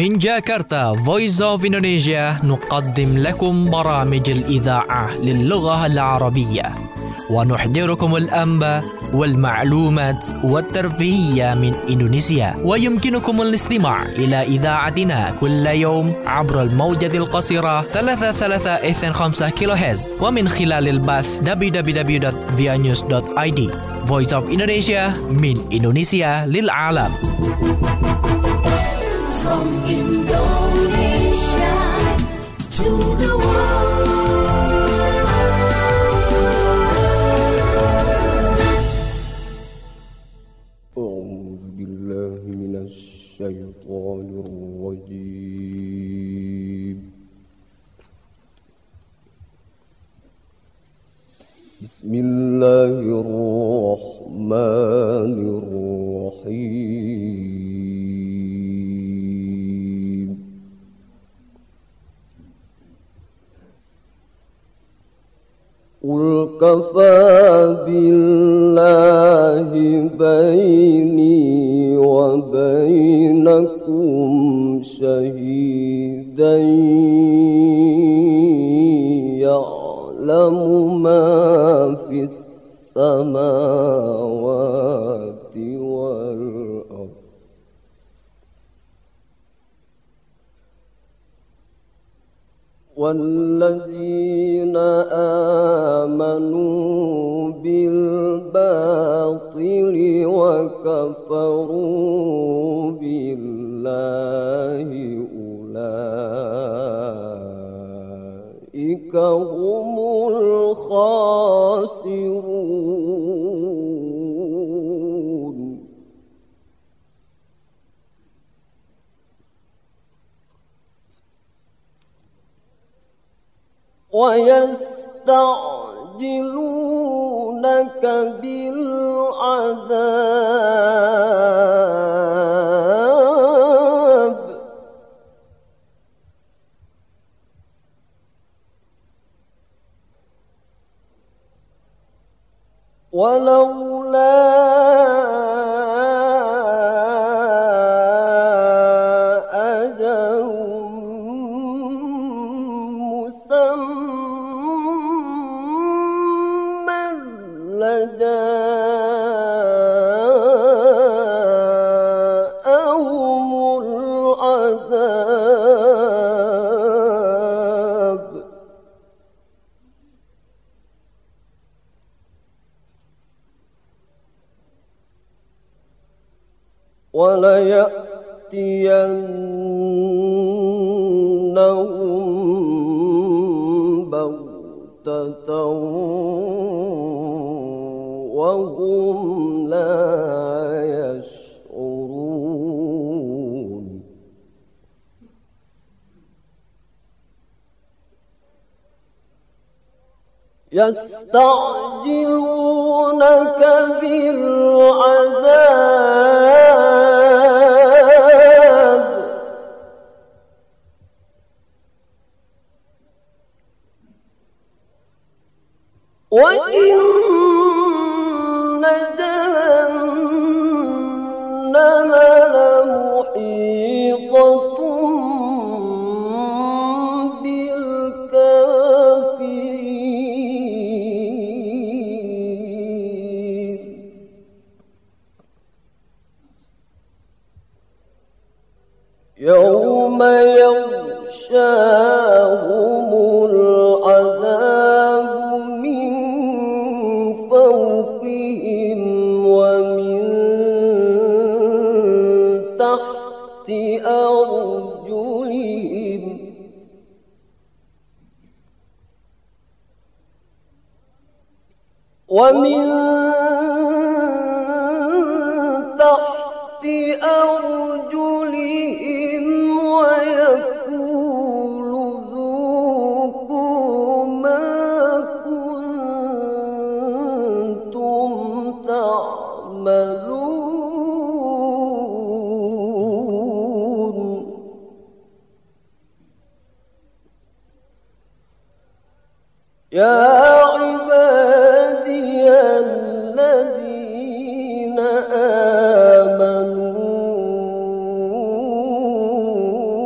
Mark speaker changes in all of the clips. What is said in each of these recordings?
Speaker 1: من جاكرتا Voice of Indonesia نقدم لكم برامج الإذاعة للغة العربية ونحضركم الأنباء والمعلومات والترفيهية من إندونيسيا. ويمكنكم الاستماع إلى إذاعتنا كل يوم عبر الموجة القصيرة 33.5 كيلوهرتز ومن خلال البث www.vianews.id. Voice of Indonesia من إندونيسيا للعالم.
Speaker 2: From Indonesia to the world.
Speaker 3: أعوذ بالله من الشيطان الرجيم. بسم الله الرحمن الرحيم. قل كفى بالله بيني وبينكم شهيدا يعلم ما في السماوات والأرض والذين آمنوا بالباطل وكفروا بالله أولئك هم الخاسرون. ويستعجلونك بالعذاب ولولا أجل مسمى لجاءهم العذاب وليأتينهم بغتة وهم لا يشعرون. يستعجلونك بالعذاب وإن جهنم لمحيطة بالكافرين. يوم يغشاهم العذاب من فوقهم ومن تحت أرجلهم ومن تحت أرجلهم ويقول ذوقوا ما كنتم تعملون. يا عبادي الذين آمنوا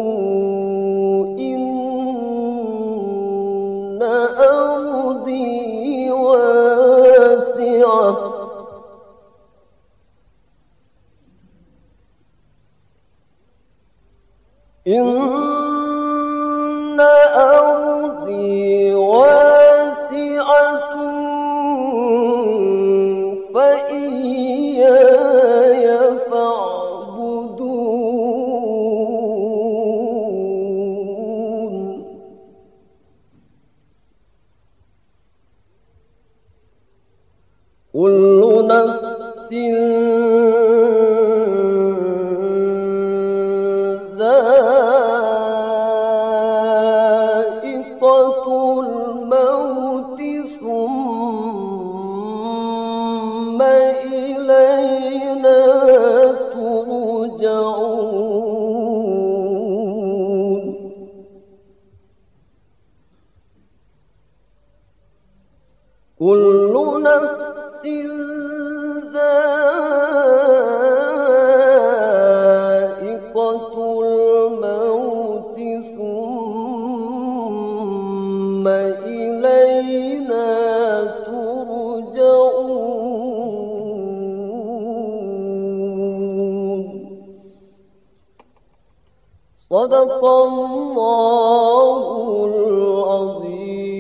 Speaker 3: إن أرضي واسعة فإياي فاعبدون كل نفس ذائقة الموت ثم إلينا ترجعون كل نفس ذائقة الموت ثم إلينا ترجعون صدق الله العظيم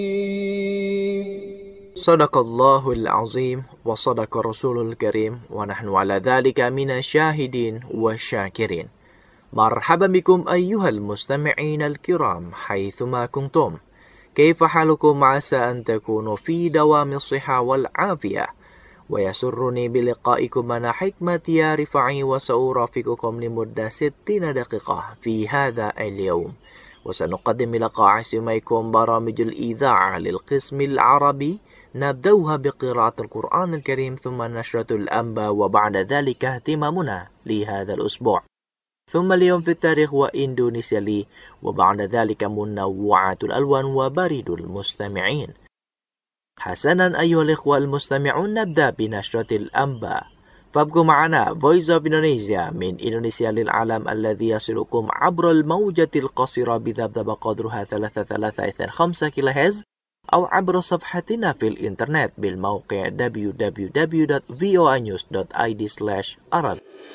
Speaker 4: Sadaqallahul azim wa sadaqa rasulul karim wa nahnu ala dhalika minasyahidin wa syakirin. Marhaban bikum ayyuhal mustami'in al-kiram haythuma kuntum. Kaifa halukum asa an takunu fi dawami as-siha wal afiyah. Wa yasurruni biliqa'ikum ana hikmati ya rifa'i wa sa'urafiqukum limudda 60 daqiqah fi hadha al-yawm. وسنقدم لقاء عاصميكم برامج الإذاعة للقسم العربي نبدأها بقراءة القرآن الكريم ثم نشرة الأنباء وبعد ذلك اهتمامنا لهذا الأسبوع ثم اليوم في التاريخ وإندونيسيا لي وبعد ذلك منوعات الألوان وبريد المستمعين. حسنا أيها الإخوة المستمعون نبدأ بنشرة الأنباء فابقوا معنا Voice of Indonesia من إندونيسيا للعالم الذي يصلكم عبر الموجة القصيرة بذبذبة قدرها 3.5 كيلوهرتز أو عبر صفحتنا في الإنترنت بالموقع www.voanews.id/arab.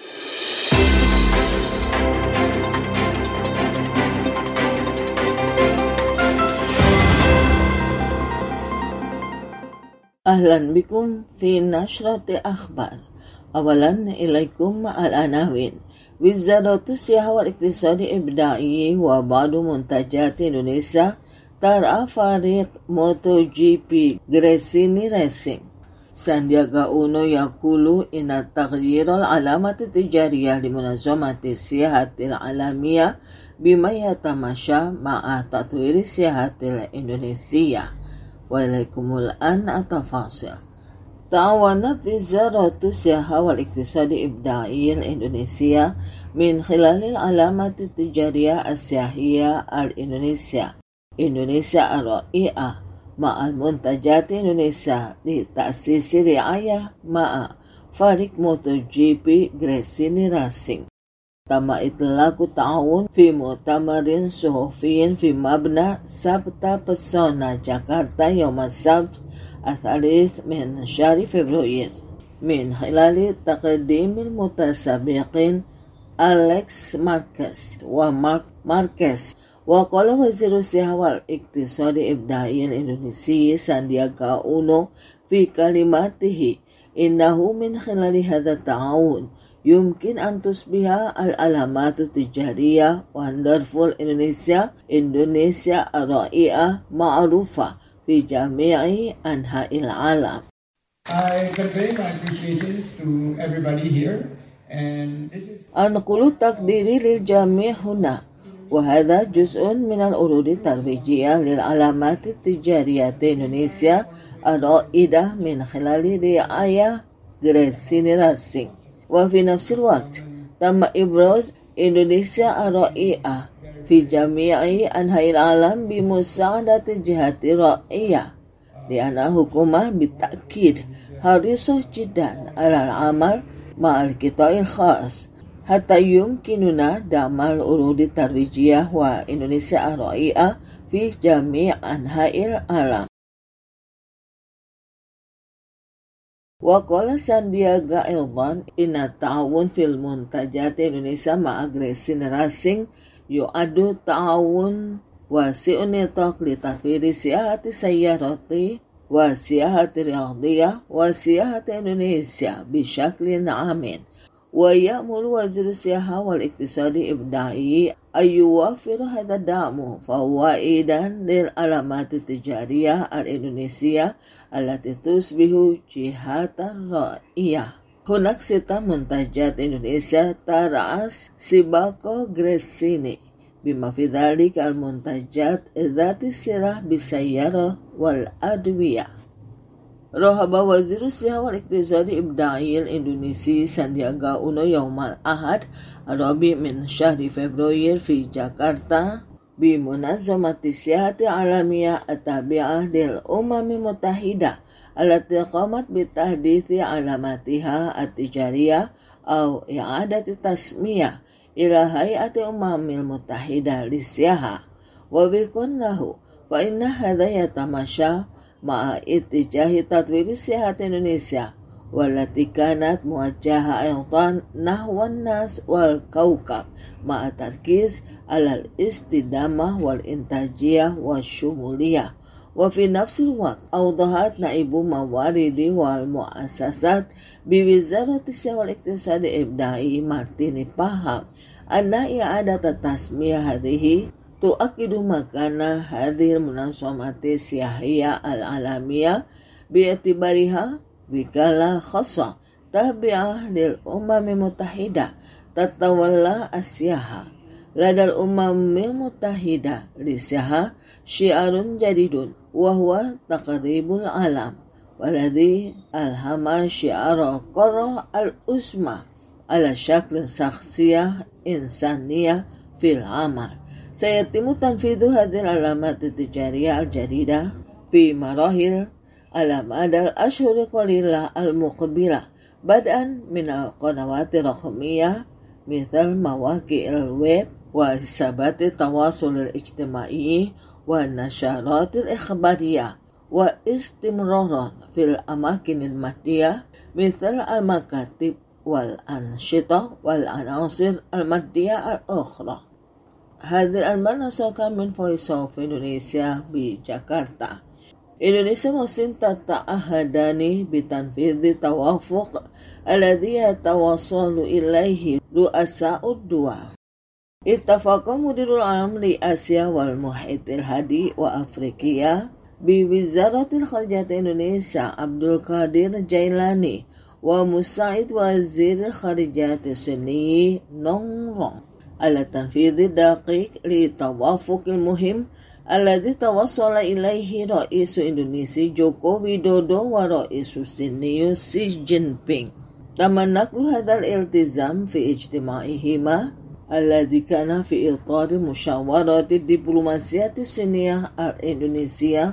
Speaker 5: أهلا بكم في نشرة أخبار. أولا إليكم العناوين. وزارة السياحة والاقتصاد الإبداعي وبعض منتجات إندونيسيا ترعى فريق موتو جي بي غريسيني ريسينج. ساندياغا أونو يقول إن تغيير العلامة التجارية لمنظمة السياحة العالمية بما يتماشى مع تطوير السياحة الإندونيسية. وإليكم الآن التفاصيل. تعاونت وزارة السياحة والاقتصاد الإبداعي الإندونيسية من خلال العلامة التجارية السياحية الإندونيسيا إندونيسيا الرائعة مع المنتجات إندونيسيا لتأسيس رعاية مع فريق موتو جي بي غريسيني ريسينج. تم إطلاق التعاون في مؤتمر صحفي في مبنى سبتا بسونا جاكرتا يوم السبت 3 من شهر فبراير من خلال تقديم المتسابقين أليكس ماركيز ومارك ماركيز. وقال وزير السياحة والاقتصاد الإبداعي الإندونيسي ساندياغا أونو في كلماته إنه من خلال هذا التعاون يمكن أن تصبح العلامات التجارية Wonderful إندونيسيا الرائعة معروفة في جميع أنحاء العالم.
Speaker 6: I convey my appreciations to everybody here and this is
Speaker 5: أنقل تقديري للجميع هنا وهذا جزء من العروض الترويجية للعلامات التجارية إندونيسيا الرائدة من خلال رعاية غريسيني ريسينج. وفي نفس الوقت تم إبراز إندونيسيا الرائعة في جميع أنحاء العالم بمساعدة الجهات الرائية لأن الحكومة بالتأكيد حريصة جدا على العمل مع القطاع الخاص حتى يمكننا دعم العروض الترويجية وإندونيسيا الرائعة في جميع أنحاء العالم. وقال ساندياغا أيضا إن التعاون في المنتجات إندونيسيا مع غريسيني ريسينج يعد التعاون واسع النطاق لتطوير سياحة السيارات والسياحة الرياضية وسياحة إندونيسيا بشكل عام. ويأمل وزير السياحة والاقتصاد الإبداعي أن يوفر هذا الدعم فوائدا للعلامات التجارية الإندونيسية التي تصبح جهة رائعة. هناك 6 منتجات إندونيسيا ترأس سباق غريسيني بما في ذلك المنتجات ذات الصلة بالسيارة والأدوية. رحب وزير السياحة والاقتصاد الإبداعي الإندونيسي ساندياغا أونو يوم الأحد الرابع من شهر فبراير في جاكرتا بمنظمة السياحة العالمية التابعة للأمم المتحدة التي قامت بتحديث علاماتها التجارية أو إعادة التسمية إلى هيئة الأمم المتحدة للسياحة. وبكل له فإن هذا يتماشى مع اتجاه تطوير سياحة إندونيسيا والتي كانت موجهة أيضا نحو الناس والكوكب مع التركيز على الاستدامة والإنتاجية والشمولية. وفي نفس الوقت أوضحت نائب موارد والمؤسسات بوزارة السياحة والاقتصاد الإبداعي مارتيني باهام أن إعادة التسمية هذه تؤكد مكان هذه المنظمات السياحية العالمية باعتبارها وكالة خاصة تابعة للأمم المتحدة تتولى السياحة. لدى الأمم المتحدة للسياحة شعار جديد وهو تقريب العالم، والذي ألهم شعار القارة العظمى على شكل شخصية إنسانية في العمل. سيتم تنفيذ هذه العلامات التجارية الجديدة في مراحل على مدى الأشهر القليلة المقبلة، بدءا من القنوات الرقمية مثل مواقع الويب وحسابات التواصل الاجتماعي والنشرات الإخبارية، واستمرارا في الأماكن المادية مثل المكاتب والأنشطة والعناصر المادية الأخرى. هذه المنصة من Voice of Indonesia بجاكرتا. إندونيسيا والصين تتعهدان بتنفيذ التوافق الذي يتوصل إليه رؤساء الدول. اتفق مدير العام لآسيا والمحيط الهادي وأفريقيا بوزارة الخارجية إندونيسيا عبد القادر جيلاني ومساعد وزير الخارجية الصيني نونغ رونغ على تنفيذ الدقيق للتوافق المهم الذي توصل إليه رئيس إندونيسيا جوكو ويدودو ورئيس الصيني شي جين بينغ. تم نقل هذا الالتزام في اجتماعهما الذي كان في إطار مشاورة الدبلوماسية الصينية الإندونيسية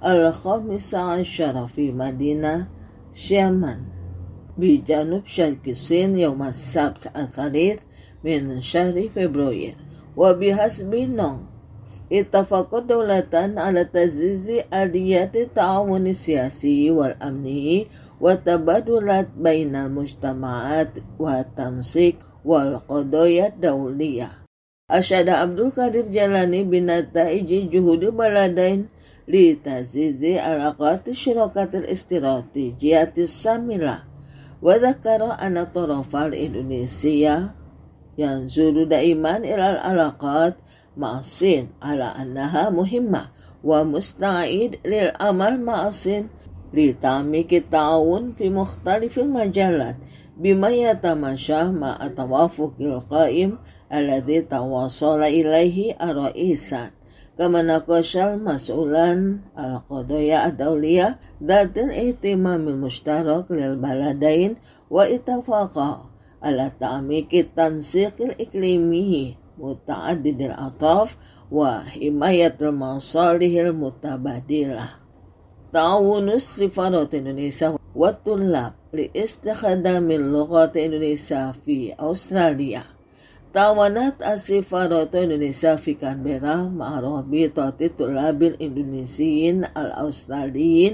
Speaker 5: 15 في مدينة شيامان بجنوب شرق الصين يوم السبت 3 من شهر فبراير. وبحسب نونغ اتفق الدولتان على تعزيز آليات التعاون السياسي والأمني والتبادلات بين المجتمعات والتنسيق والقضايا الدولية. أشاد عبد القادر جيلاني بنتائج جهود البلدين لتعزيز علاقات الشراكة الاستراتيجية الشاملة، وذكر أن الطرف الإندونيسي ينظر دائما إلى العلاقات مع الصين على أنها مهمة ومستعد للعمل مع الصين لتعميق التعاون في مختلف المجالات بما يتماشى مع التوافق القائم الذي توصل إليه الرئيسان. كما ناقش المسؤولان القضايا الدولية ذات الاهتمام المشترك للبلدين واتفاقا على تعميق التنسيق الإقليمي متعدد الأطراف وحماية المصالح المتبادلة. تعاون السفارة إندونيسيا والطلاب لاستخدام اللغة الإندونيسية في أستراليا. تعاونت السفارة الإندونيسية في كانبرا مع رابطة الطلاب الإندونيسيين الأستراليين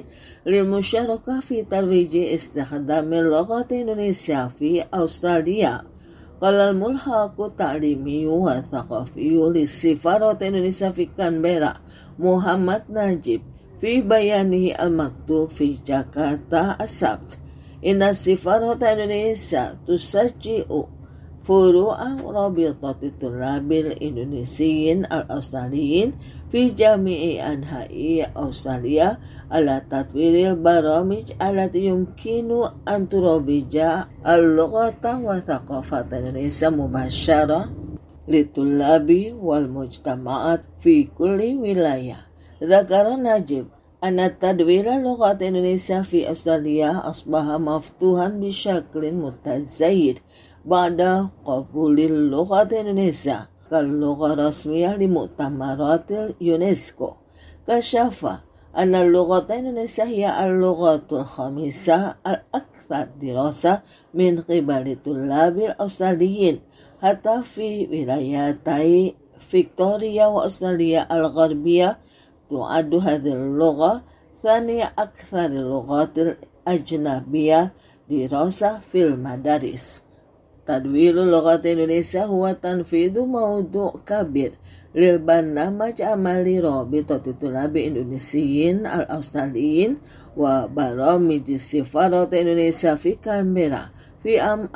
Speaker 5: للمشاركة في ترويج استخدام اللغة الإندونيسية في أستراليا. Qala al-mulhaqu ta'limiyu wa thaqafiyu lis-Safarat Indonesia fi Canberra Muhammad Najib fi bayanihi al-maktub fi Jakarta as-Sabt inna Safarat Indonesia tusajji'u furu'a rabitati tullabil Indonesiyin al-Australiyin fi jami'i anha'i Australia ala tatwiril baramij alati yumkinu an turabija al-lughata wa thaqafat Indonesia mubasyara litullabi wal mujtama'at fi kulli wilayah. Dzakara Najib anna tadwira lughat Indonesia fi Australia asbaha maftuhan bisyaklin mutazayyid ba'da qabulil lughat Indonesia kal lugha rasmiyah li mu'tamaratil UNESCO. Kasyafa anna lughat Indonesia hiya al-lughatul khamisah al-akthar dirasa min qibali tullabil Australiyin hatta fi wilayatai Victoria wa Australia al-Gharbiyah tu'addu hadhil lugha thaniya akthar lughatil ajnabiyah dirasa fil madaris. Tadwirul lughat Indonesia huwa tanfidhu mawdu' kabir lil barnamaj amali rabitati tulabi Indonesiyin al-Australiyin wa baramij Safarat Indonesia fi Canberra fi am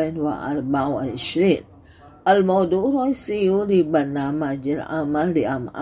Speaker 5: 2024. Al-mawdu' raisiyu li barnamajil amal di am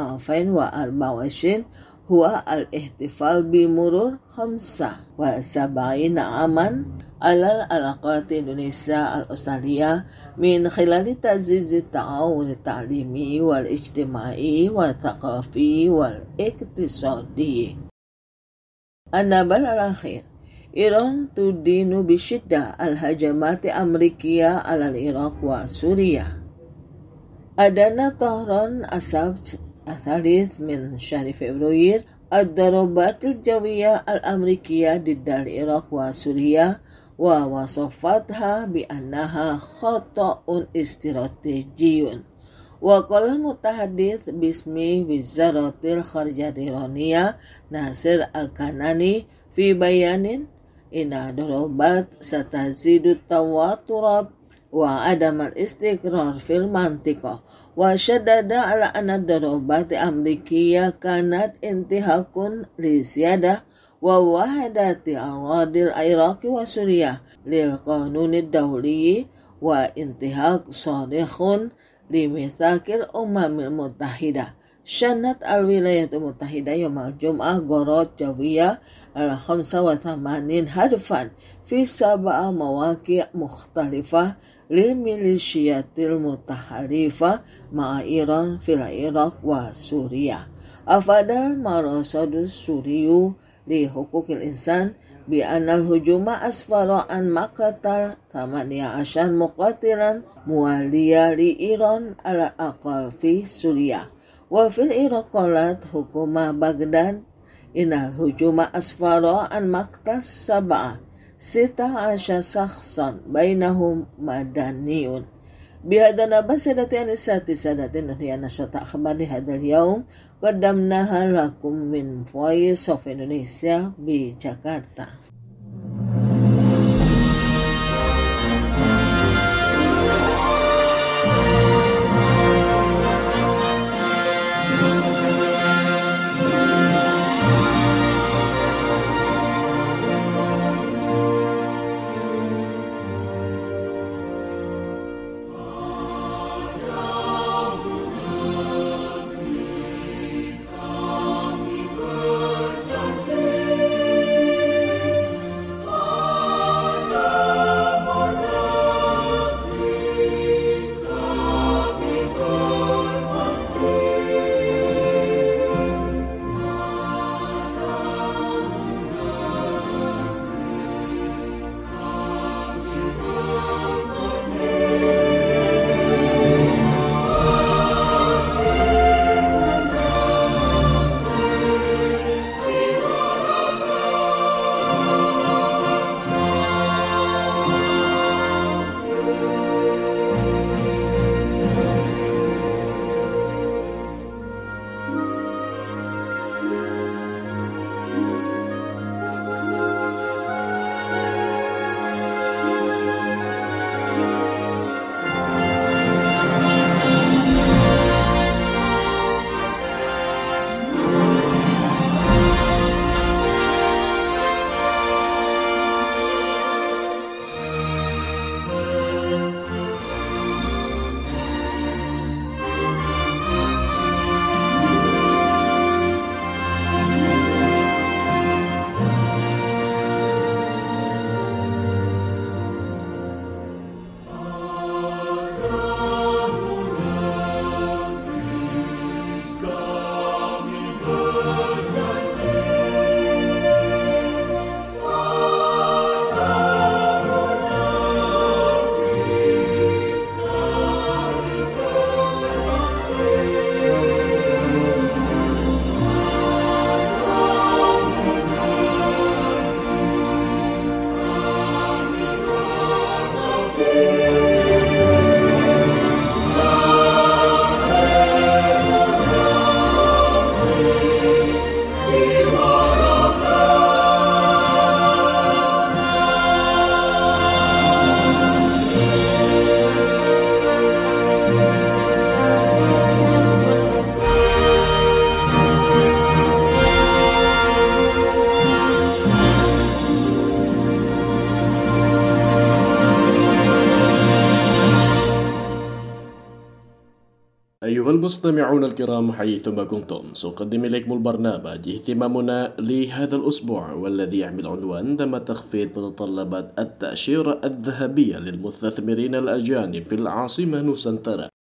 Speaker 5: 2024 huwa al-ihtifal bi murur 75 aman alal alaqat Indonesia al-Australia min khilali ta'ziz at-ta'awun at-ta'limi wal ijtimai wal thaqafi wal iktisadi. An-nabal al-akhir Iran tudinu bishiddah al-hajamati Amrikiya alal Iraq wa Suriah. Adana Tahran asabt الثالث من شهر فبراير الضربات الجوية الأمريكية ضد العراق وسوريا ووصفتها بأنها خطأ استراتيجي. وقال المتحدث باسم وزارة الخارجية الإيرانية ناصر الكناني في بيان إن الضربات ستزيد التوترات وعدم الاستقرار في المنطقة وشدد على أن الضربات الأمريكية كانت انتهاك لسيادة ووحدة أراضي العراق وسوريا للقانون الدولي وانتهاك صارخ لميثاق الأمم المتحدة. شنت الولايات المتحدة يوم الجمعة غارات جوية 85 هدفا في 7 مواقع مختلفة للميليشيات المتحالفة مع إيران في العراق وسوريا. أفاد المرصد السوري لحقوق الإنسان بأن الهجوم أسفر عن مقتل 18 مقاتلا مواليا لإيران على الأقل في سوريا. وفي العراق قالت حكومة بغداد إن الهجوم أسفر عن مقتل 16 شخصا بينهم مدنيون. بهذا نبأ سادتي أنساتي سادتي نهي نشرة أخبار هذا اليوم قدمناها لكم من Voice of Indonesia بجاكرتا.
Speaker 7: أيها المستمعون الكرام حيثما كنتم، سأقدم إليكم البرنامج اهتمامنا لهذا الأسبوع، والذي يحمل عنوان تم تخفيض متطلبات التأشيرة الذهبية للمستثمرين الأجانب في العاصمة نوسنترا.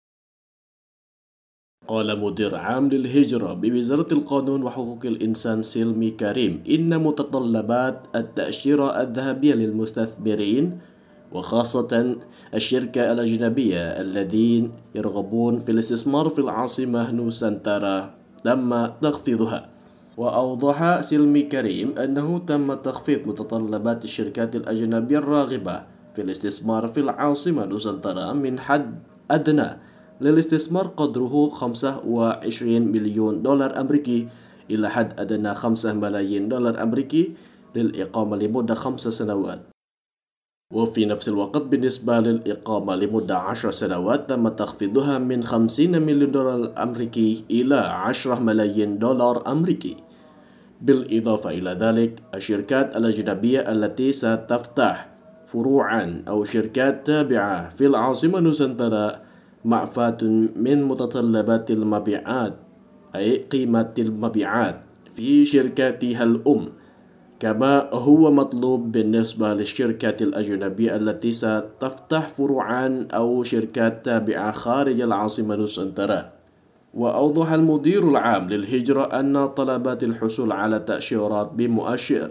Speaker 7: قال مدير عام للهجرة بوزارة القانون وحقوق الإنسان سلمي كريم إن متطلبات التأشيرة الذهبية للمستثمرين وخاصة الشركة الأجنبية الذين يرغبون في الاستثمار في العاصمة نوسنترا تم تخفيضها. وأوضح سلمي كريم أنه تم تخفيض متطلبات الشركات الأجنبية الراغبة في الاستثمار في العاصمة نوسنترا من حد أدنى للاستثمار قدره 25 مليون دولار أمريكي إلى حد أدنى 5 ملايين دولار أمريكي للإقامة لمدة 5 سنوات. وفي نفس الوقت بالنسبة للإقامة لمدة 10 سنوات تم تخفيضها من 50 مليون دولار أمريكي إلى 10 ملايين دولار أمريكي. بالإضافة إلى ذلك الشركات الأجنبية التي ستفتح فروعا أو شركات تابعة في العاصمة نوسنترا معفاة من متطلبات المبيعات، أي قيمة المبيعات في شركاتها الأم، كما هو مطلوب بالنسبة للشركات الأجنبية التي ستفتح فروعا أو شركات تابعة خارج العاصمة نوسنترا. وأوضح المدير العام للهجرة أن طلبات الحصول على تأشيرات بمؤشر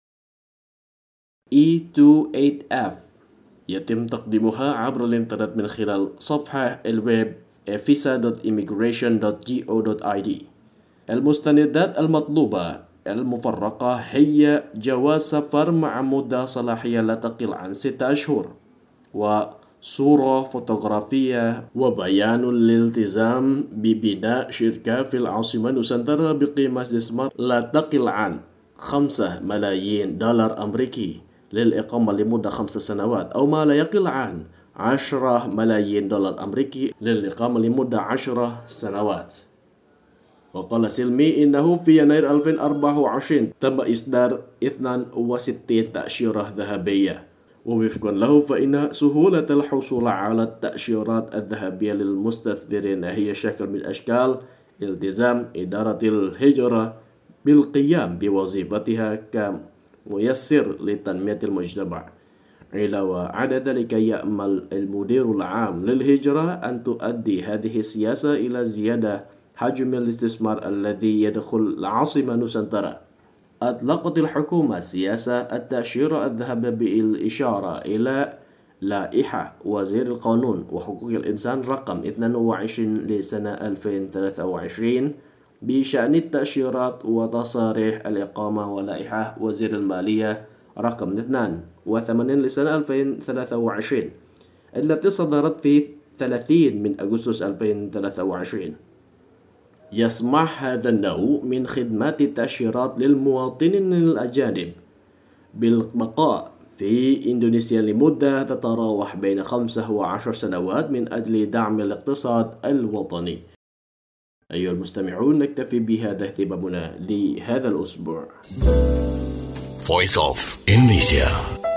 Speaker 7: E28F يتم تقديمها عبر الإنترنت من خلال صفحة الويب visa.immigration.go.id. المستندات المطلوبة المفرقة هي جواز سفر مع مدة صلاحية لا تقل عن 6 أشهر، وصورة فوتوغرافية، وبيان الالتزام ببناء شركة في العاصمة نوسنترا بقيمة استثمار لا تقل عن 5 ملايين دولار أمريكي للإقامة لمدة 5 سنوات، أو ما لا يقل عن 10 ملايين دولار أمريكي للإقامة لمدة 10 سنوات. وقال سلمي إنه في يناير 2024 تم إصدار 62 تأشيرة ذهبية، ووفقا له فإن سهولة الحصول على التأشيرات الذهبية للمستثمرين هي شكل من أشكال التزام إدارة الهجرة بالقيام بوظيفتها كميسر لتنمية المجتمع. علاوة على ذلك يأمل المدير العام للهجرة أن تؤدي هذه السياسة إلى زيادة حجم الاستثمار الذي يدخل العاصمة نوسنترا. أطلقت الحكومة سياسة التأشيرة الذهبية بالإشارة إلى لائحة وزير القانون وحقوق الإنسان رقم 22 لسنة 2023 بشأن التأشيرات وتصاريح الإقامة، ولائحة وزير المالية رقم 82 لسنة 2023 التي صدرت في 30 من أغسطس 2023. يسمح هذا النوع من خدمات التأشيرات للمواطنين الأجانب بالبقاء في إندونيسيا لمدة تتراوح بين 5 و10 سنوات من أجل دعم الاقتصاد الوطني. أيها المستمعون، نكتفي بهذا اهتمامنا لهذا الأسبوع.
Speaker 8: Voice of Indonesia.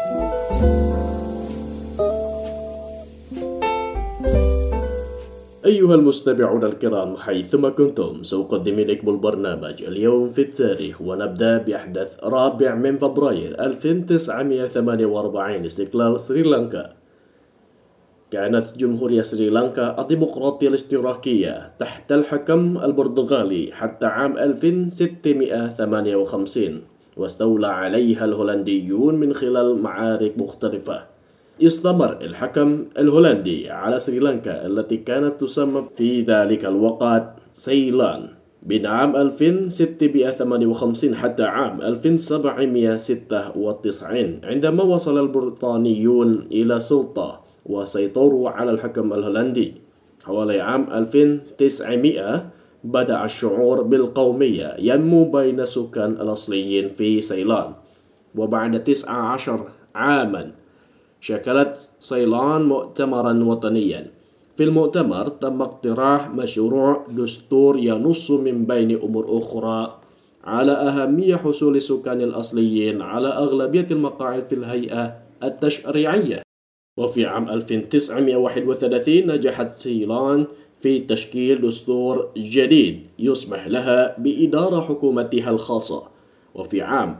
Speaker 7: أيها المستمعون الكرام حيثما كنتم، سأقدم إليكم البرنامج اليوم في التاريخ، ونبدأ بأحداث 4 من فبراير 1948 استقلال سريلانكا. كانت جمهورية سريلانكا الديمقراطية الاشتراكية تحت الحكم البرتغالي حتى عام 1658، واستولى عليها الهولنديون من خلال معارك مختلفة. استمر الحكم الهولندي على سريلانكا التي كانت تسمى في ذلك الوقت سيلان بين عام 1658 حتى عام 1796، عندما وصل البريطانيون إلى سلطة وسيطروا على الحكم الهولندي. حوالي عام 1900 بدأ الشعور بالقومية ينمو بين السكان الأصليين في سيلان، وبعد 19 عاما شكلت سيلان مؤتمرا وطنيا. في المؤتمر تم اقتراح مشروع دستور ينص من بين أمور أخرى على أهمية حصول السكان الأصليين على أغلبية المقاعد في الهيئة التشريعية. وفي عام 1931 نجحت سيلان في تشكيل دستور جديد يسمح لها بإدارة حكومتها الخاصة. وفي عام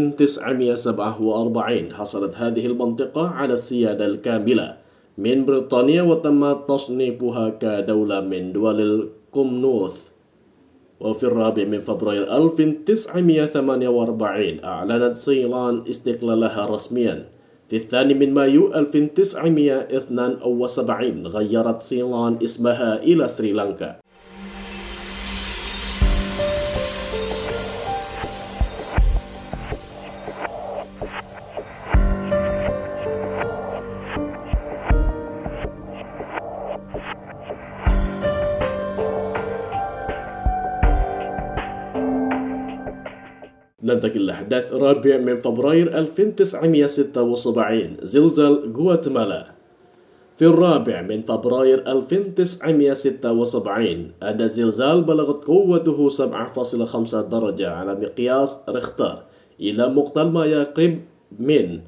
Speaker 7: 1947 حصلت هذه المنطقة على السيادة الكاملة من بريطانيا وتم تصنيفها كدولة من دول الكومنولث. وفي 4 فبراير 1948 أعلنت سيلان استقلالها رسميا. في 2 مايو 1972 غيرت سيلان اسمها إلى سريلانكا. ننتقل لأحداث 4 فبراير 1976 زلزال غواتيمالا. في 4 فبراير 1976 أدى زلزال بلغت قوته 7.5 درجة على مقياس ريختر إلى مقتل ما يقرب من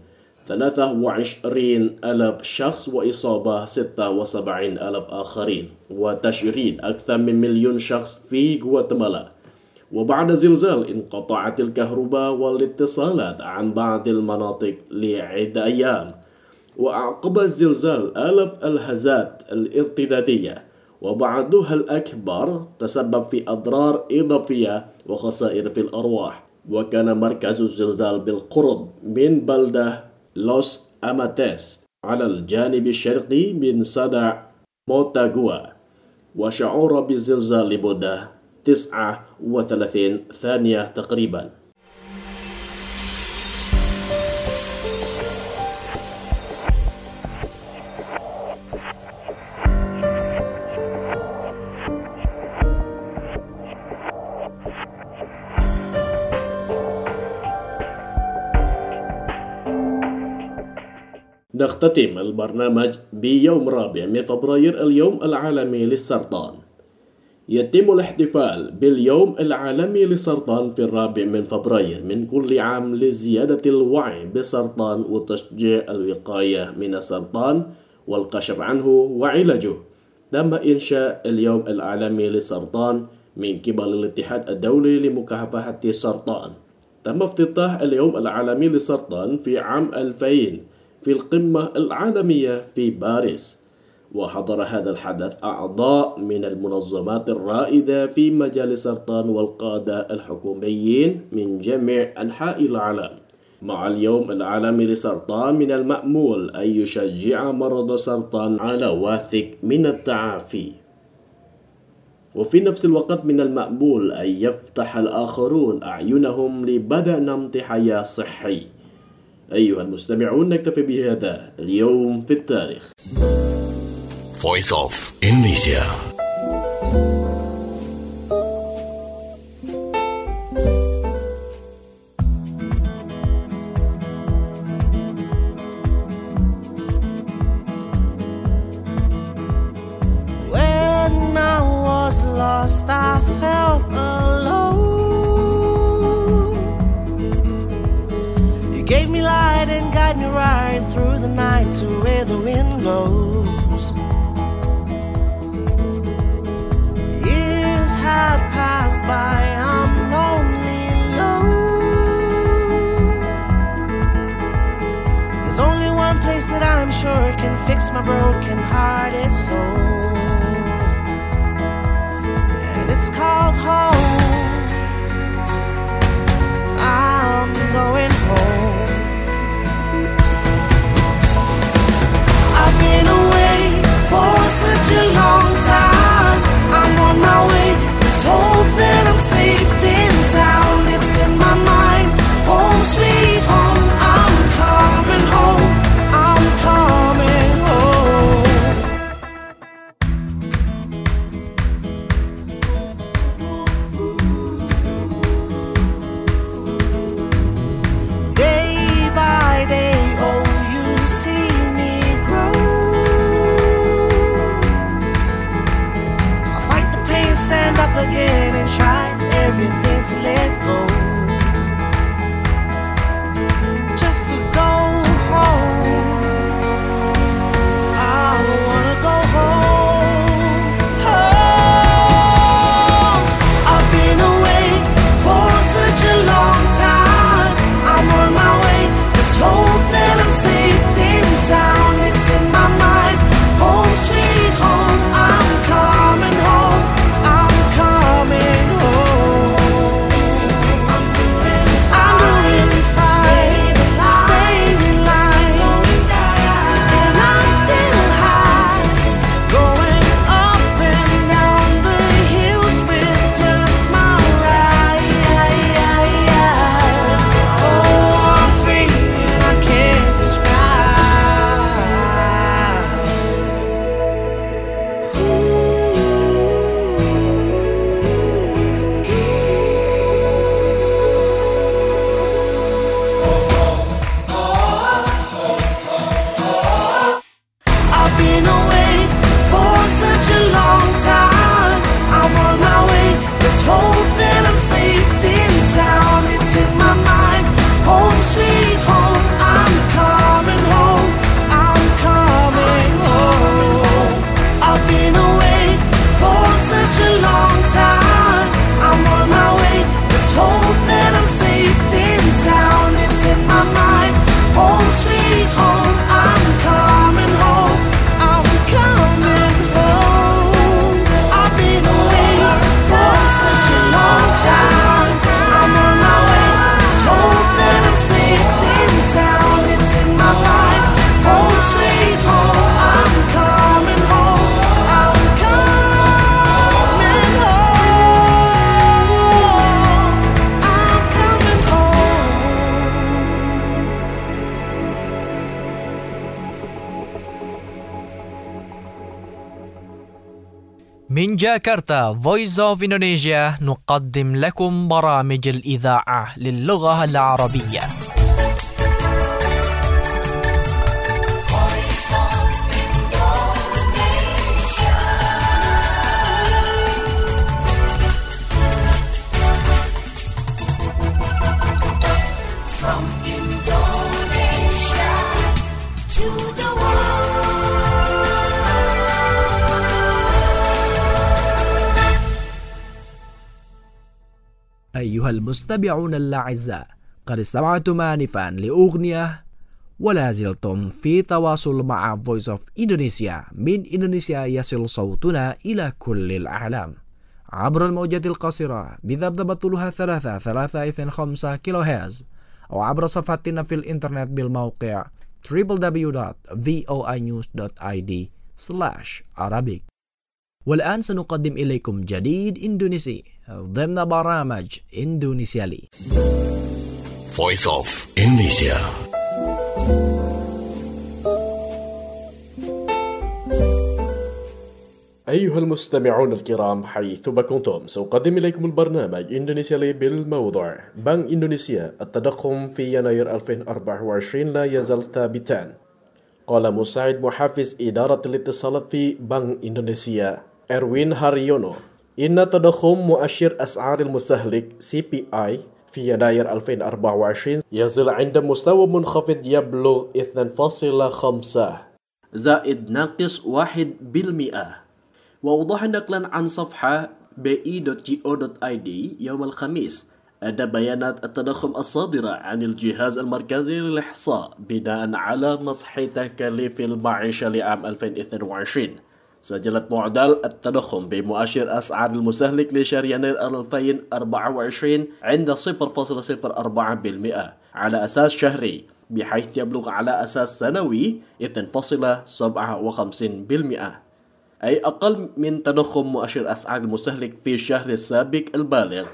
Speaker 7: 23,000 شخص وإصابة 76,000 آخرين وتشريد أكثر من 1,000,000 شخص في غواتيمالا. وبعد زلزال انقطعت الكهرباء والاتصالات عن بعض المناطق لعدة أيام. وأعقب الزلزال آلاف الهزات الارتدادية وبعضها الأكبر تسبب في أضرار إضافية وخسائر في الأرواح. وكان مركز الزلزال بالقرب من بلدة لوس أماتيس على الجانب الشرقي من صدع موتاغوا. وشعر بالزلزال لمدة 39 ثانية تقريبا. نختتم البرنامج بيوم 4 فبراير اليوم العالمي للسرطان. يتم الاحتفال باليوم العالمي للسرطان في 4 فبراير من كل عام لزيادة الوعي بالسرطان وتشجيع الوقاية من السرطان والكشف عنه وعلاجه. تم إنشاء اليوم العالمي للسرطان من قبل الاتحاد الدولي لمكافحة السرطان. تم افتتاح اليوم العالمي للسرطان في عام 2000 في القمة العالمية في باريس. وحضر هذا الحدث أعضاء من المنظمات الرائدة في مجال السرطان والقادة الحكوميين من جميع أنحاء العالم. مع اليوم العالمي للسرطان من المأمول أن يشجع مرضى السرطان على واثق من التعافي. وفي نفس الوقت من المأمول أن يفتح الآخرون أعينهم لبدء نمط حياة صحي. أيها المستمعون، نكتفي بهذا اليوم في التاريخ.
Speaker 8: Voice of Indonesia.
Speaker 9: When I was lost, I felt alone. You gave me light and guided me right through the night to where the wind blows. Had passed by, I'm lonely alone. There's only one place that I'm sure can fix my broken-hearted soul, and it's called home. I'm going home. I've been away for such a long time. I'm on my way. Hope that I'm safe and sound. It's in my mind. Home sweet home. I'm coming home. I'm coming home.
Speaker 1: من جاكرتا Voice of Indonesia نقدم لكم برامج الإذاعة للغة العربية.
Speaker 2: From Indonesia to the
Speaker 1: أيها المستمعون الأعزاء، قد استمعتم آنفا لأغنية ولا زلتم في تواصل مع Voice of Indonesia. من إندونيسيا يصل صوتنا إلى كل العالم عبر الموجات القصيرة بذبذبة طولها 3.5 كيلو هرتز، أو عبر صفحتنا في الإنترنت بالموقع www.voinews.id/Arabic. والآن سنقدم إليكم جديد إندونيسي ضمن برامج إندونيسيالي.
Speaker 8: Voice of Indonesia.
Speaker 7: أيها المستمعون الكرام حيثما كنتم، سأقدم إليكم البرنامج إندونيسيالي بالموضوع بنك إندونيسيا التضخم في يناير 2024 لا يزال ثابتا. قال مساعد محافظ إدارة الاتصالات في بنك إندونيسيا إروين هاريونو إن تضخم مؤشر أسعار المستهلك CPI في يناير 2024 يزال عند مستوى منخفض يبلغ 2.5 زائد ناقص 1%. وأوضح نقلا عن صفحة bi.go.id يوم الخميس أن بيانات التضخم الصادرة عن الجهاز المركزي للإحصاء بناء على مسح تكاليف المعيشة لعام 2022 سجلت معدل التضخم بمؤشر أسعار المستهلك لشهر يناير 2024 عند 0.04% على أساس شهري، بحيث يبلغ على أساس سنوي 2.57%، أي أقل من تضخم مؤشر أسعار المستهلك في الشهر السابق البالغ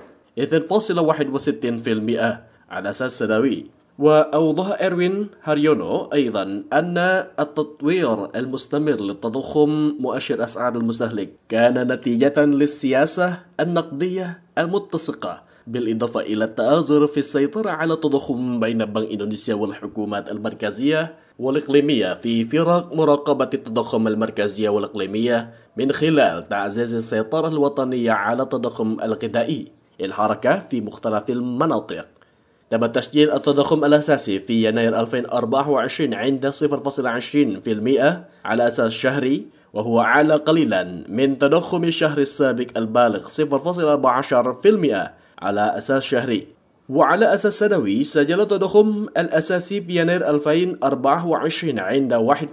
Speaker 7: 2.61% على أساس سنوي. وأوضح إروين هاريونو أيضا أن التطوير المستمر للتضخم مؤشر أسعار المستهلك كان نتيجة للسياسة النقدية المتسقة، بالإضافة إلى التآزر في السيطرة على التضخم بين بنك إندونيسيا والحكومات المركزية والإقليمية في فرق مراقبة التضخم المركزية والإقليمية من خلال تعزيز السيطرة الوطنية على التضخم الغذائي الحركة في مختلف المناطق. تم تسجيل التضخم الأساسي في يناير 2024 عند 0.20% على أساس شهري، وهو أعلى قليلا من تضخم الشهر السابق البالغ 0.14% على أساس شهري. وعلى أساس سنوي سجل التضخم الأساسي في يناير 2024 عند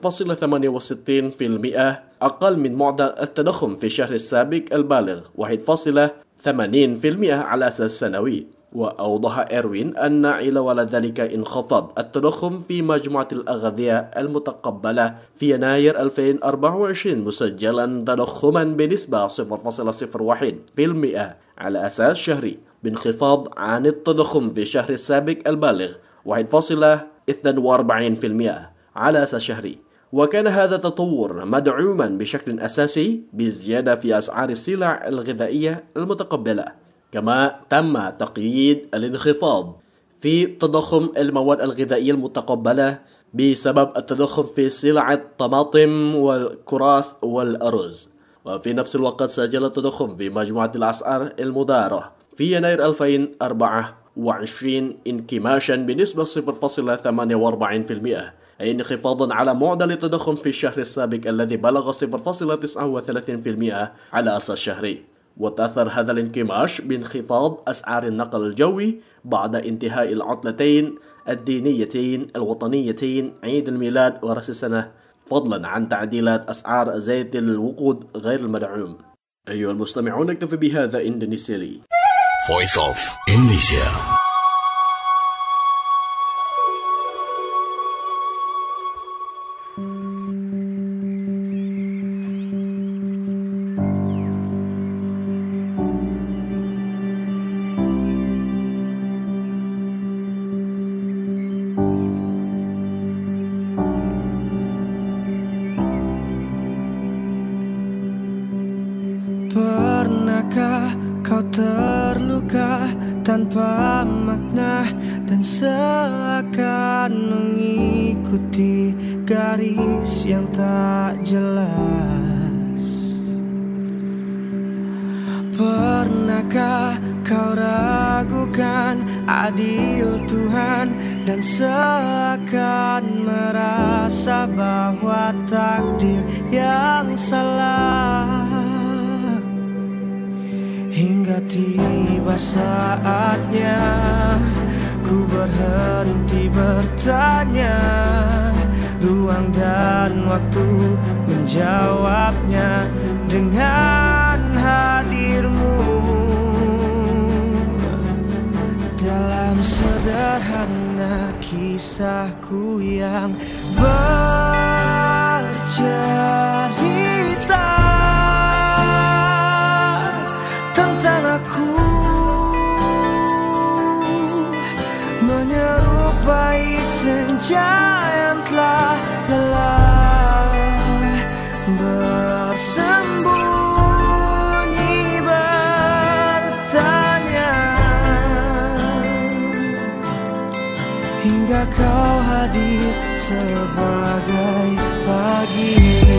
Speaker 7: 1.68%، أقل من معدل التضخم في الشهر السابق البالغ 1.80% على أساس سنوي. وأوضح إروين أن علاوة ذلك انخفض التضخم في مجموعة الأغذية المتقبلة في يناير 2024 مسجلا تضخما بنسبة 0.01% على أساس شهري، بانخفاض عن التضخم في الشهر السابق البالغ 1.42% على أساس شهري. وكان هذا التطور مدعوما بشكل أساسي بزيادة في أسعار السلع الغذائية المتقبلة، كما تم تقييد الانخفاض في تضخم المواد الغذائية المتقبلة بسبب التضخم في سلع الطماطم والكراث والأرز. وفي نفس الوقت سجل التضخم في مجموعة الأسعار المدارة في يناير 2024 انكماشا بنسبة 0.48%، أي انخفاضا على معدل التضخم في الشهر السابق الذي بلغ 0.39% على أساس شهري. وتأثر هذا الانكماش بانخفاض أسعار النقل الجوي بعد انتهاء العطلتين الدينيتين الوطنيتين عيد الميلاد ورأس السنة، فضلا عن تعديلات أسعار زيت الوقود غير المدعوم. أيها المستمعون، نكتفي بهذا إندونيسيالي.
Speaker 8: Voice of Indonesia.
Speaker 9: terluka tanpa makna dan seakan mengikuti garis yang tak jelas. Pernahkah kau ragukan adil Tuhan dan seakan merasa bahwa takdir yang salah? Hingga tiba saatnya ku berhenti bertanya, ruang dan waktu menjawabnya dengan hadirmu. Dalam sederhana kisahku yang bercerita tentang aku, menyerupai senja yang telah lelah, bersembunyi bertanya, hingga kau hadir sebagai pagi.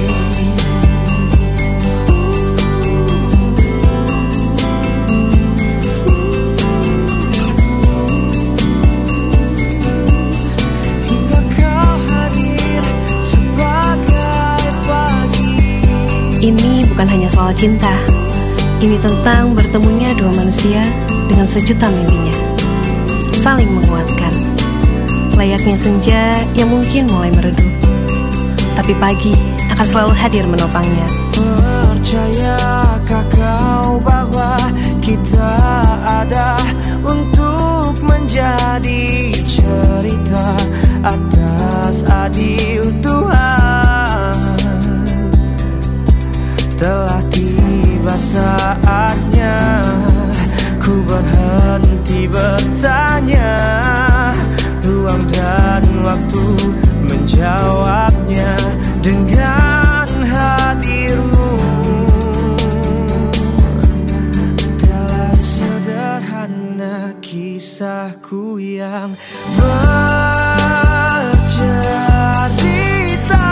Speaker 10: Ini bukan hanya soal cinta. Ini tentang bertemunya dua manusia dengan sejuta mimpinya, saling menguatkan. Layaknya senja yang mungkin mulai meredup, tapi pagi akan selalu hadir menopangnya.
Speaker 9: Percayakah kau bahwa kita ada untuk menjadi cerita atas adil Tuhan? Telah tiba saatnya ku berhenti bertanya, ruang dan waktu menjawabnya dengan hadirmu. Dalam sederhana kisahku yang bercerita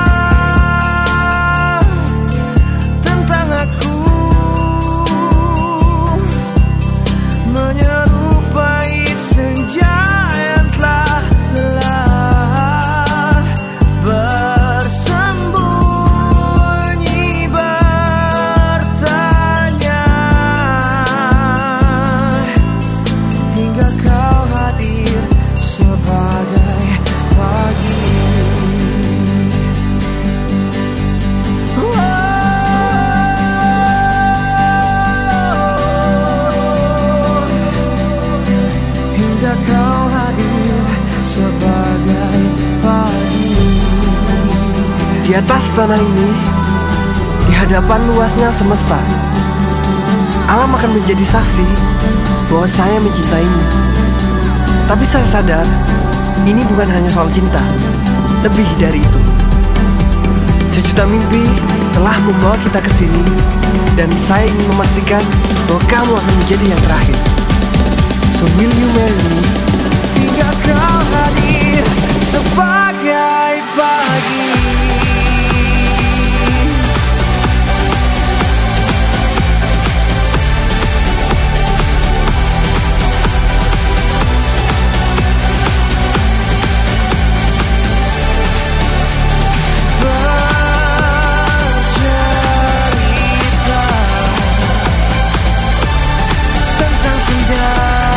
Speaker 9: tentang aku, menyerupai senja yang telah lelah, bersembunyi bertanya, hingga kau hadir sebagai pagi. Kau hadir sebagai pagi.
Speaker 11: Di atas tanah ini, di hadapan luasnya semesta, alam akan menjadi saksi bahwa saya mencintaimu. Tapi saya sadar, ini bukan hanya soal cinta, lebih dari itu. Sejuta mimpi telah membawa kita ke sini, dan saya ingin memastikan bahwa kamu akan menjadi yang terakhir. So will you marry me?
Speaker 9: Hingga kau hadir sebagai pagi. Bercerita tentang senja,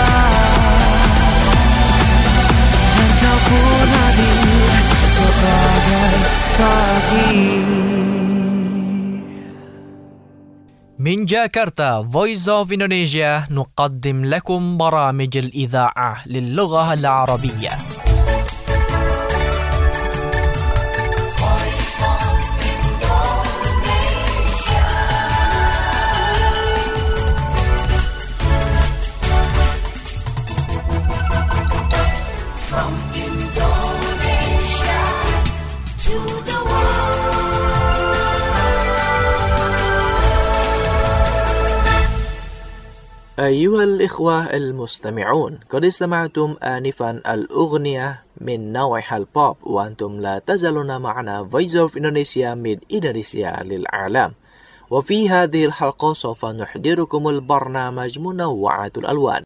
Speaker 9: pun hadir sebagai pagi.
Speaker 12: من جاكرتا Voice of Indonesia نقدم لكم برامج الإذاعة للغة العربية.
Speaker 4: أيها الإخوة المستمعون، قد استمعتم آنفا الأغنية من نوعها البوب، وأنتم لا تزالون معنا Voice of Indonesia من إندونيسيا للعالم. وفي هذه الحلقة سوف نحضركم البرنامج منوعات الألوان.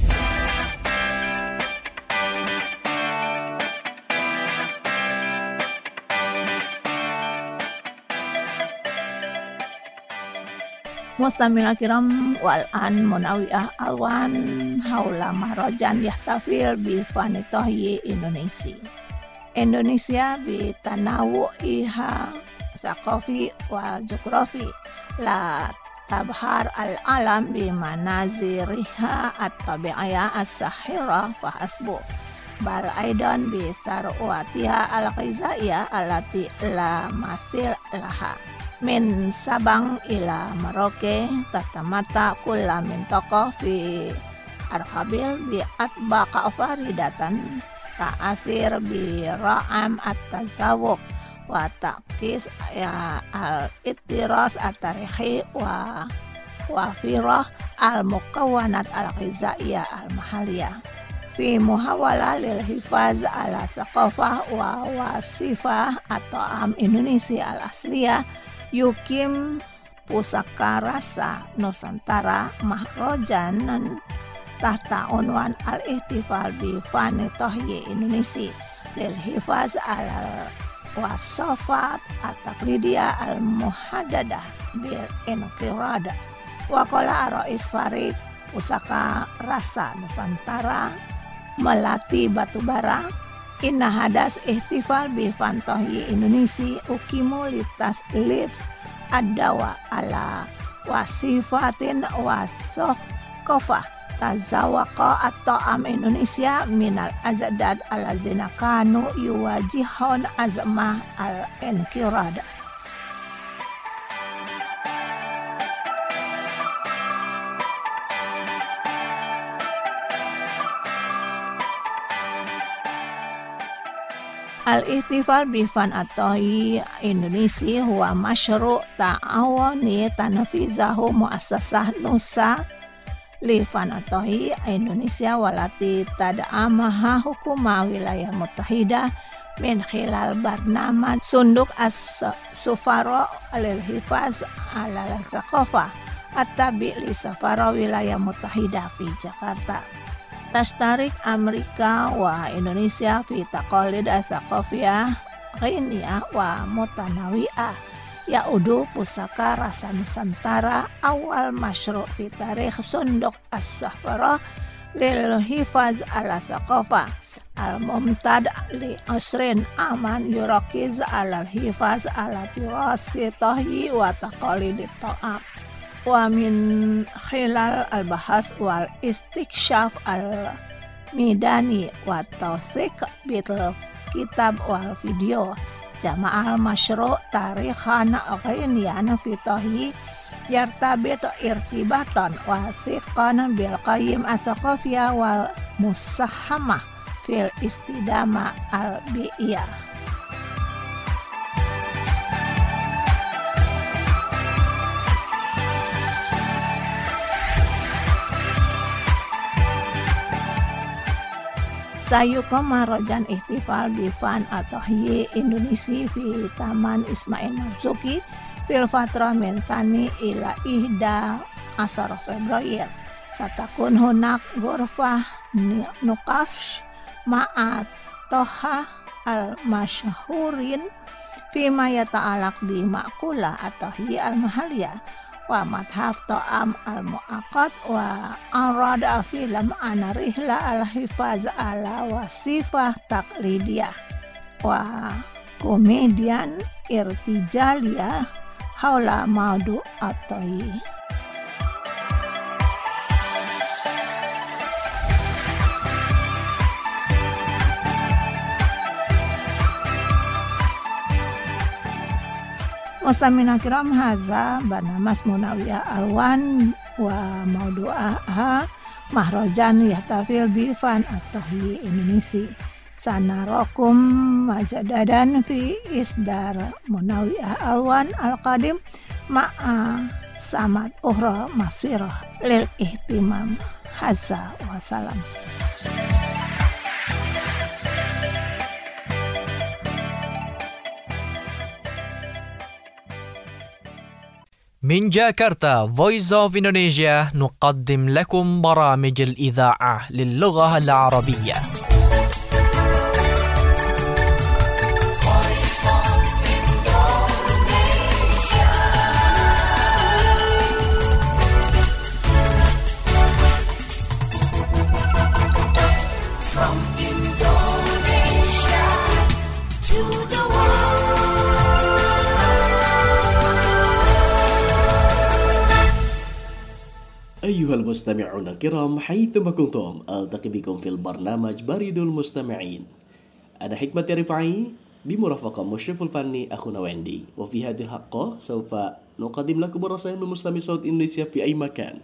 Speaker 13: Mustamina kiram wal'an munawiyah alwan haula mahrajan yahtafil bi fanitohyi Indonesia bi tanawu iha saqafi wa jughrafi la tabhar al-alam bi manaziriha at-tabi'iyah as-sahira fa hasbu bal aidan bi sarwatiha al-ghizaiyah allati la masil laha min Sabang ila Merauke tatamata kulla min tokoh fi arhabil bi atbaqa faridatan ta'asir bi ra'am at-tazawuq wa taqis ya al-ittiras at-tarikhi wa firah al-muqawwanat al-ghizaiyah al-mahaliyah fi muhawala lil hifaz ala saqafah wa wasifah at-ta'am Indonesia al-asliyah Yukim Pusaka Rasa Nusantara Mahrojan tahta unwan al-ihtifal bi fanitohyi Indonesia lil hifaz al wasafat at-taqlidiyah al-muhaddadah bil inqirada wa qala Rais Farid Pusaka Rasa Nusantara Melati Batubara Inna hadas ihtifal bi fantohyi Indonesia ukimu litas lid adawa ala wasifatin wasokofah tazawaqa at-ta'am Indonesia minal azadad ala zinakanu yuwajihon azmah al-inkirada. Al-ihtifal bi fanatohyi Indonesia huwa masyru' ta'awuni tanfizahu muassasah Nusa li fanatohyi Indonesia walati tad'amaha hukuma wilayah mutahidah min khilal barnamaj sunduk as-sufara lil hifaz ala al-thaqafah at-tabi' li safara wilayah mutahidah fi Jakarta. Tastarik Amerika wa Indonesia fi taqalid as-saqafiyah ghiniyah wa mutanawiyah yaudu Pusaka Rasa Nusantara awal masyru' fi tarikh sunduk as-safara lil hifaz ala saqafah al-mumtad li asrin aman yurakiz ala hifaz ala tirasi tohyi wa taqalid ta'am wa min khilal al-bahas wal istikshaf al-midani wa tawsik bil kitab wal video jama'al masyru' tarikhan ghiniyan fi tohyi yartabit irtibatan wa thiqan bil qayyim as-saqafiyah wal musahhamah fil istidama al-bi'iyah. Sayukum mahrajan ihtifal bi fanatohyi Indonesia fi Taman Ismail Marzuki fil fatrah min tsani ila ihda asar Februari satakun hunak ghurfah nuqash ma'a toha al-masyhurin fima yata'alaq bi ma'kula atohyi al-mahaliyah wa madhaf ta'am al-mu'aqad wa arada film anarihla al-hifaz ala wasifah taqlidiyah wa komedian irtijaliyah haula maudu atohyi. Mustamina kiram haza barnamas munawiyah alwan wa maudu'aha mahrajan yahtafil bi fanatohyi Indonesia sanarakum majadadan fi isdar munawiyah alwan al-qadim ma'a samad ukhra masirah lil ihtimam. Hadza wa salam.
Speaker 12: من جاكرتا Voice of Indonesia نقدم لكم برامج الإذاعة للغة العربية.
Speaker 2: From Indonesia to the
Speaker 7: أيها المستمعون الكرام حيثما كنتم ألتقي بكم في البرنامج بريد المستمعين. أنا حكمة رفعي بمرافقة مشرف الفني أخونا ويندي. وفي هذه الحلقة سوف نقدم لكم رسائل من مستمعي صوت إندونيسيا في أي مكان.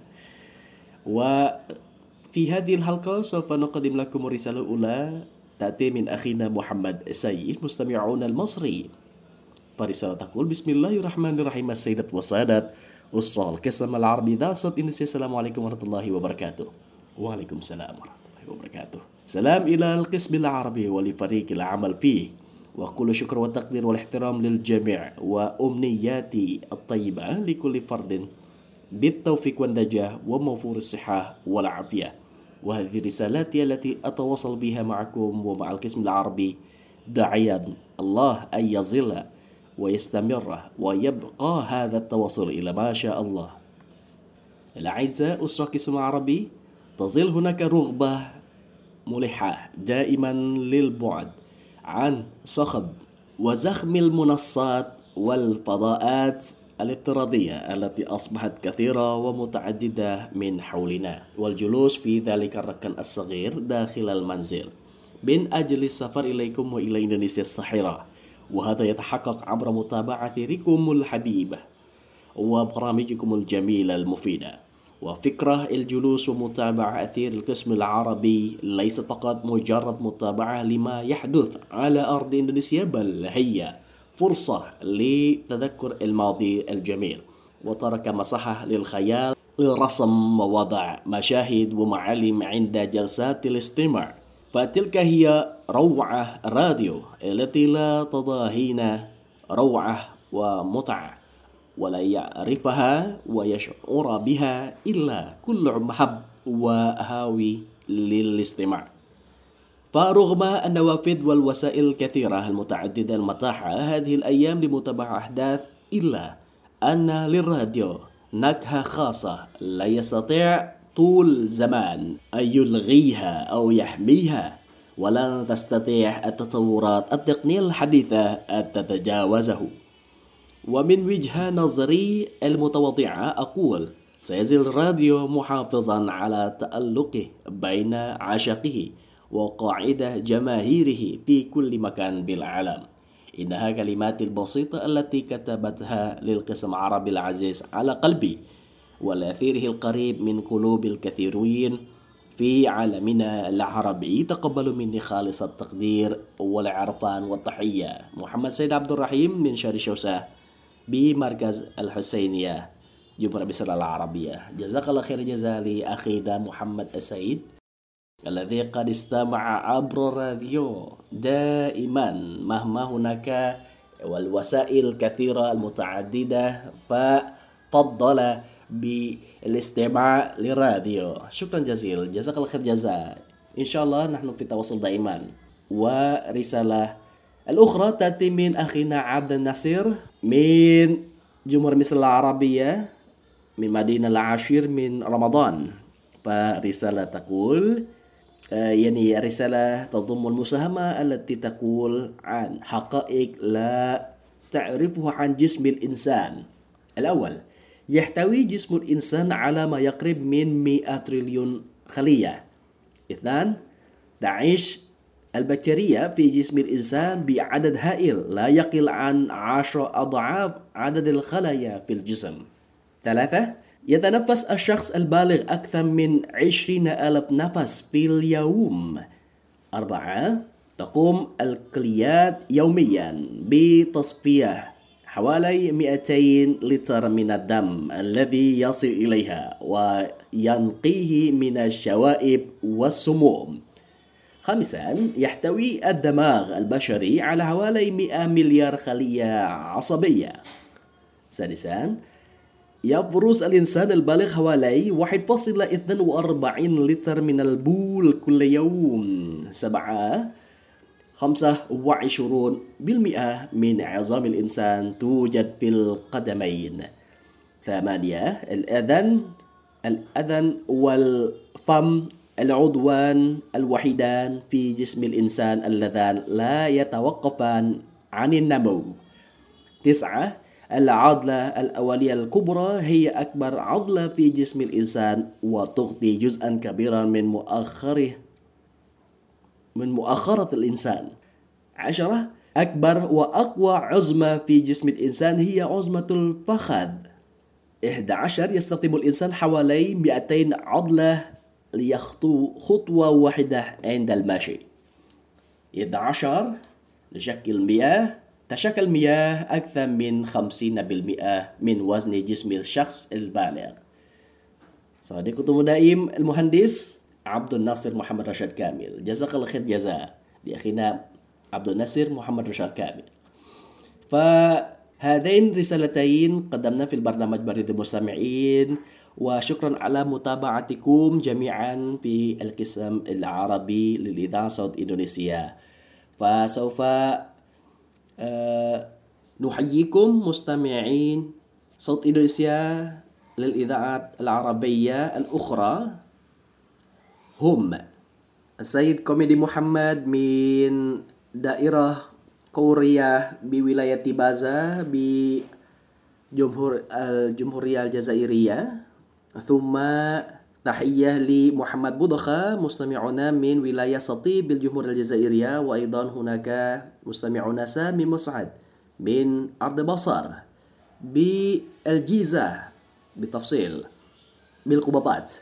Speaker 7: وفي هذه الحلقة سوف نقدم لكم الرسالة الأولى تأتي من أخينا محمد سيد مستمعون المصري. فرسالة تقول: بسم الله الرحمن الرحيم. السيدات والسادة أسرة القسم العربي ذا صوت إندونيسيا، السلام عليكم ورحمة الله وبركاته. وعليكم السلام ورحمة الله وبركاته. سلام إلى القسم العربي ولفريق العمل فيه، وكل شكر والتقدير والاحترام للجميع، وأمنياتي الطيبة لكل فرد بالتوفيق والنجاح وموفور الصحة والعافية. وهذه رسالتي التي أتواصل بها معكم ومع القسم العربي، داعيا الله أن يظل ويستمر ويبقى هذا التواصل إلى ما شاء الله. الأعزاء أسرة قسم عربي، تظل هناك رغبة ملحة دائما للبعد عن صخب وزخم المنصات والفضاءات الافتراضية التي أصبحت كثيرة ومتعددة من حولنا، والجلوس في ذلك الركن الصغير داخل المنزل من أجل السفر إليكم وإلى إندونيسيا الصحيرة. وهذا يتحقق عبر متابعة ريكم الحبيبة وبرامجكم الجميلة المفيدة. وفكرة الجلوس ومتابعة أثير القسم العربي ليست فقط مجرد متابعة لما يحدث على أرض إندونيسيا، بل هي فرصة لتذكر الماضي الجميل وترك مساحة للخيال، رسم ووضع مشاهد ومعالم عند جلسات الاستماع. فتلك هي روعة الراديو التي لا تضاهينا روعة ومتعة، ولا يعرفها ويشعر بها إلا كل محب وهاوي للاستماع. فرغم النوافذ والوسائل الكثيرة المتعددة المتاحة هذه الأيام لمتابعة أحداث، إلا أن للراديو نكهة خاصة لا يستطيع طول زمان أن يلغيها أو يحميها، ولا تستطيع التطورات التقنية الحديثة أن تتجاوزه. ومن وجهة نظري المتواضعة أقول: سيظل الراديو محافظا على تألقه بين عشاقه وقاعدة جماهيره في كل مكان بالعالم. إنها كلماتي البسيطة التي كتبتها للقسم العربي العزيز على قلبي ولأثيره القريب من قلوب الكثيرين في عالمنا العربي. تقبلوا مني خالص التقدير والعرفان والتحية. محمد سيد عبد الرحيم من شارع شوسة بمركز الحسينية، جمهورية مصر العربية. جزاك الله خير جزاء لأخينا محمد السيد الذي قد استمع عبر الراديو دائما مهما هناك والوسائل الكثيرة المتعددة، ففضل بالاستماع للراديو. شكرا جزيلا، جزاك الله خير جزاء. إن شاء الله نحن في تواصل دائما. ورسالة الأخرى تأتي من أخينا عبد الناصر من جمهورية مصر العربية من مدينة العاشر من رمضان. فرسالة تقول يعني رسالة تضم المساهمة التي تقول عن حقائق لا تعرفها عن جسم الإنسان. الأول: يحتوي جسم الإنسان على ما يقرب من 100 تريليون خلية. اثنان: تعيش البكتيريا في جسم الإنسان بعدد هائل لا يقل عن 10 أضعاف عدد الخلايا في الجسم. ثلاثة: يتنفس الشخص البالغ أكثر من 20,000 نفس في اليوم. 4: تقوم الكليات يوميا بتصفية حوالي 200 لتر من الدم الذي يصل إليها وينقيه من الشوائب والسموم. خامسا، يحتوي الدماغ البشري على حوالي 100 مليار خلية عصبية. سادسا، يفرز الإنسان البالغ حوالي 1.42 لتر من البول كل يوم. 7، 25% من عظام الإنسان توجد في القدمين. 8، الأذن والفم العضوان الوحيدان في جسم الإنسان اللذان لا يتوقفان عن النمو. 9، العضلة الأولية الكبرى هي أكبر عضلة في جسم الإنسان وتغطي جزءا كبيرا من مؤخرة الإنسان. 10، أكبر وأقوى عظمة في جسم الإنسان هي عظمة الفخذ. 11، يستخدم الإنسان حوالي 200 عضلة ليخطو خطوة واحدة عند المشي. 11، تشكل مياه أكثر من 50% من وزن جسم الشخص البالغ. صديقكم الدائم المهندس عبد الناصر محمد رشاد كامل. جزاك الله خير جزاء لأخينا عبد الناصر محمد رشاد كامل. فهذين رسالتين قدمنا في البرنامج بريد المستمعين، وشكرا على متابعتكم جميعا في القسم العربي للإذاعة صوت إندونيسيا. فسوف نحييكم مستمعين صوت إندونيسيا للإذاعات العربية الأخرى، هم السيد كوميدي محمد من دائرة كوريا بولاية تيبازا الجمهورية الجزائرية. ثم تحية لمحمد بودخة مستمعنا من ولاية سطيب بالجمهورية الجزائرية. وأيضا هناك مستمعنا سامي مسعد من أرض بصر بالجيزة بالتفصيل بالقبابات.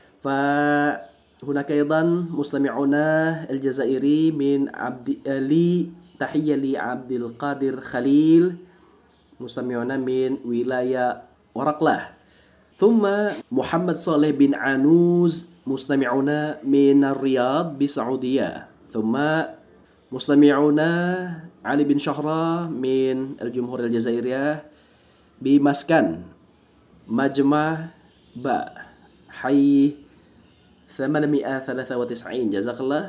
Speaker 7: فهناك أيضا مستمعنا الجزائري من تحية لعبد القادر خليل مستمعنا من ولاية ورقلة. ثم محمد صالح بن عنوز مستمعنا من الرياض بالسعودية. ثم مستمعنا علي بن شهرة من الجمهورية الجزائرية بمسكن مجمع باء حي 893. جزاك الله.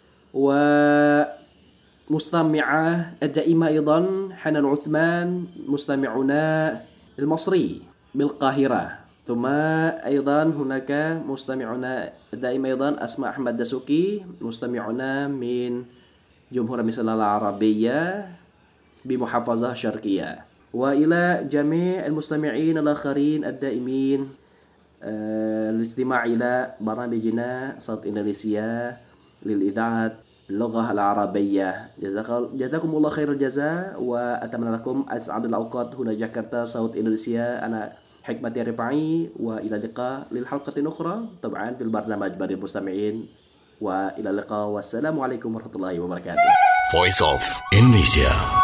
Speaker 7: ومستمعة الدائمة أيضا حنان عثمان مستمعنا المصري بالقاهرة. ثم أيضا هناك مستمعنا الدائمة أيضا أسماء أحمد دسوكي مستمعنا من جمهورية مصر العربية بمحافظة شرقية. وإلى جميع المستمعين الآخرين الدائمين الاستماع إلى برامجنا صوت إندونيسيا للإذاعة اللغة العربية. جزاكم الله خير الجزاء، وأتمنى لكم أسعد الأوقات هنا جاكرتا صوت إندونيسيا. أنا حكمة رفاعي، وإلى اللقاء للحلقة أخرى طبعا في البرنامج بريد المستمعين. وإلى اللقاء والسلام عليكم ورحمة الله وبركاته.
Speaker 8: Voice of Indonesia.